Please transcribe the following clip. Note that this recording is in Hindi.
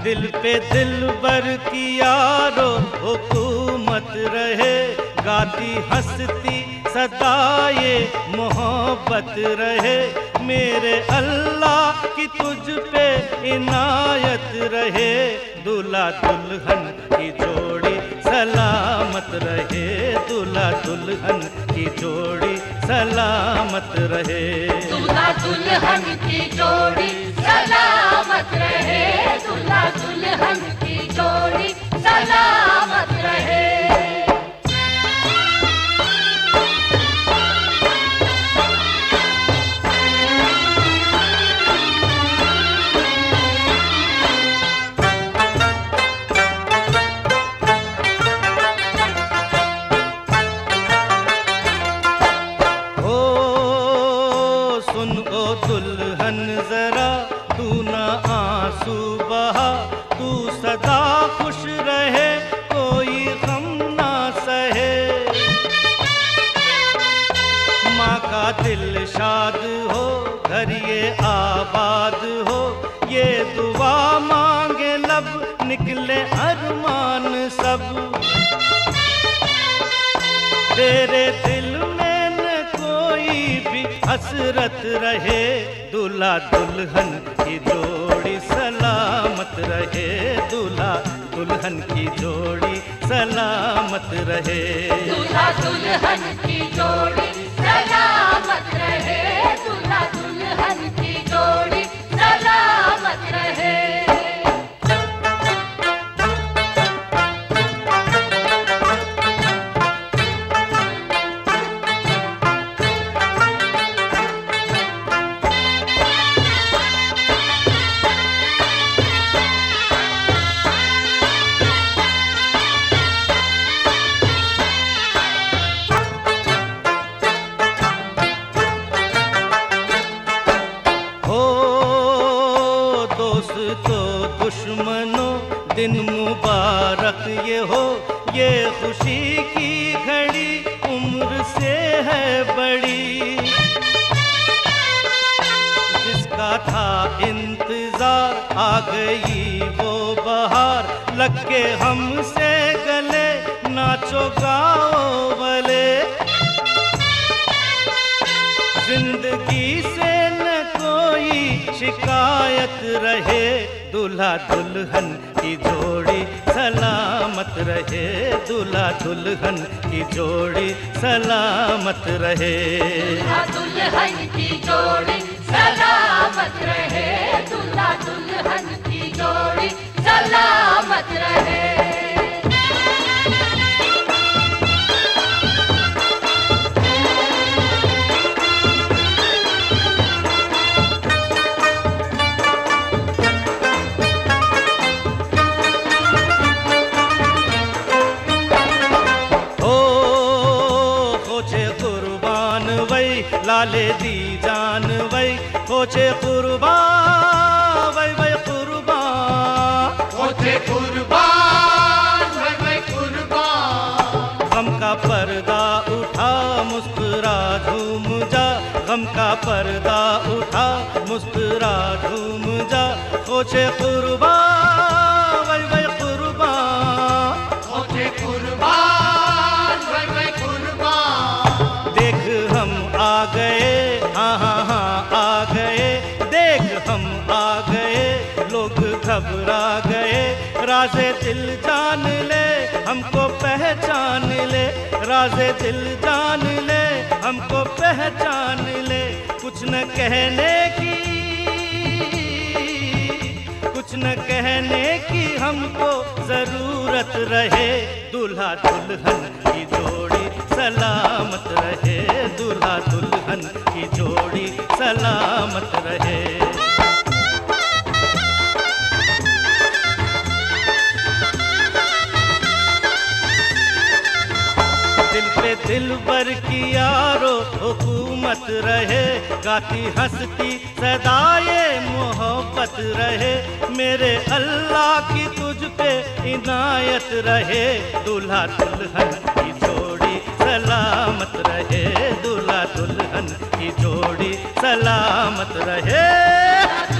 दिल पे दिलबर की यारो हुकूमत रहे, गाती हंसती सदा ये मोहब्बत रहे। मेरे अल्लाह की तुझ पे इनायत रहे, दूल्हा दुल्हन की जोड़ी सलामत रहे, दूल्हा दुल्हन की जोड़ी सलामत रहे, दूल्हा दुल्हन की जोड़ी सलामत रहे, दूल्हा दुल्हन की जोड़ी सलामत रहे। दुल्हन जरा तू ना आंसू बहा, तू सदा खुश रहे कोई गम ना सहे। माँ का दिल शाद हो घर ये आबाद हो, ये दुआ मांगे लब निकले अरमान सब। तेरे दिल में न कोई भी हसरत रहे, दूल्हा दुल्हन की जोड़ी सलामत रहे, दूल्हा दुल्हन की जोड़ी सलामत रहे, दूल्हा दुल्हन की जोड़ी सलामत रहे, दूल्हा दुल्हन की जोड़ी सलामत रहे। दोस्तों दुश्मनों दिन मुबारक ये हो, ये खुशी की घड़ी उम्र से है बड़ी। जिसका था इंतजार आ गई वो बहार, लग के हमसे गले नाचो गाओ भले। जिंदगी से न कोई शिकायत रहे, दूल्हा दुल्हन की जोड़ी सलामत रहे, दूल्हा दुल्हन की जोड़ी सलामत रहे, दूल्हा दुल्हन की जोड़ी सलामत रहे, दूल्हा दुल्हन की जोड़ी सलामत रहे। लाले दी जान वै खोचे कुर्बान, वै वै कुर्बान, खोचे कुर्बान, वै वै कुर्बान। गम का पर्दा उठा मुस्कुरा झूम जा, गम का पर्दा उठा मुस्कुरा झूम जा, खोचे कुर्बान, वै वै कुर्बान, खोचे कुर्बान, वै वै कुर्बान। देख हम आ गए, हाँ हाँ हाँ आ गए, देख हम आ गए, लोग घबरा गए। राज़े दिल जान ले हमको पहचान ले, राज़े दिल जान ले हमको पहचान ले। कुछ न कहने की, कुछ न कहने की हमको जरूरत रहे, दूल्हा दुल्हन की जोड़ी सलामत रहे, दूल्हा दुल्हन की जोड़ी सलामत रहे। दिल पे दिलबर की यारो हुकूमत रहे, गाती हंसती सदा ये मोहब्बत रहे। मेरे अल्लाह की तुझ पे इनायत रहे, दूल्हा दुल्हन की जोड़ी सलामत रहे, दूल्हा दुल्हन की जोड़ी सलामत रहे।